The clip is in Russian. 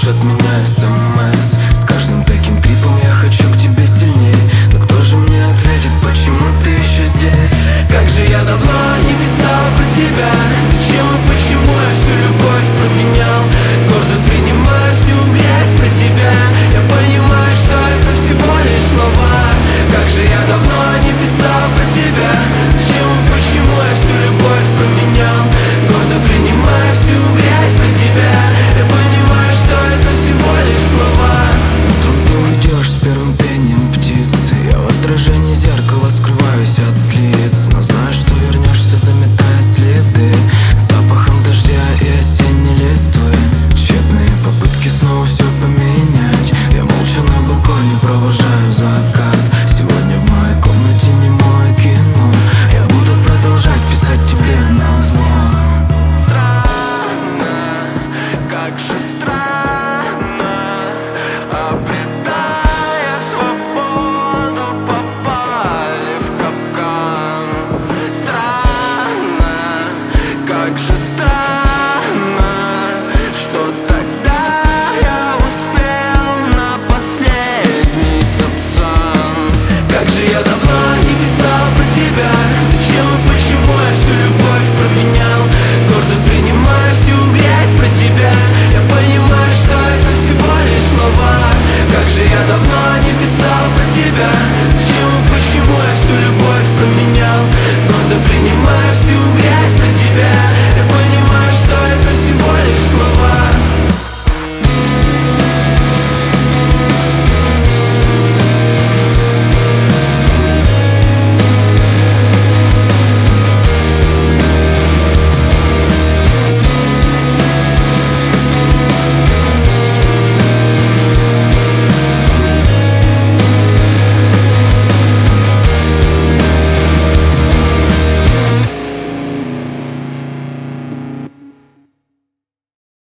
ждешь от меня СМС. С каждым таким трипом я хочу к тебе сильней. Но кто же мне ответит, почему ты еще здесь? Как же я давно не писал про тебя.